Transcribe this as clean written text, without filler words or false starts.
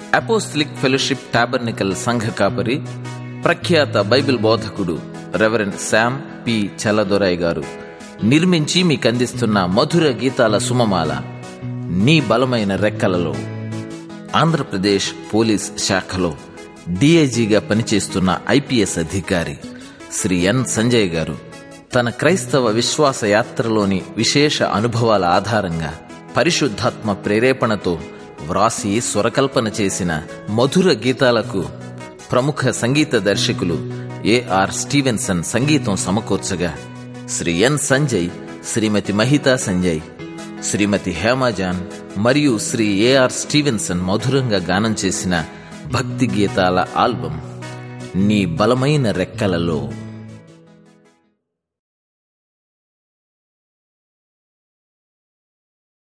Apostolic fellowship tabernacle సంఘ కాపరి, ప్రఖ్యాత బైబిల్ బోధకుడు రెవరెండ్ శామ్ పి చల్లదొరై గారు నిర్మించి మీకందిస్తున్న మధుర గీతాల సుమమాల నీ బలమైన రెక్కలలో. ఆంధ్రప్రదేశ్ పోలీస్ శాఖలో డిఐజీగా పనిచేస్తున్న ఐపీఎస్ అధికారి శ్రీ ఎన్ సంజయ్ గారు తన క్రైస్తవ విశ్వాస యాత్రలోని విశేష అనుభవాల ఆధారంగా పరిశుద్ధాత్మ ప్రేరేపణతో వ్రాసి స్వరకల్పన చేసిన మధుర గీతాలకు ప్రముఖ సంగీత దర్శకులు ఏఆర్ స్టీవెన్సన్ సంగీతం సమకూర్చగా, శ్రీ ఎన్ సంజయ్, శ్రీమతి మహితా సంజయ్, శ్రీమతి హేమాజాన్ మరియు శ్రీ ఏఆర్ స్టీవెన్సన్ మధురంగా గానం చేసిన భక్తి గీతాల ఆల్బం నీ బలమైన రెక్కలలో.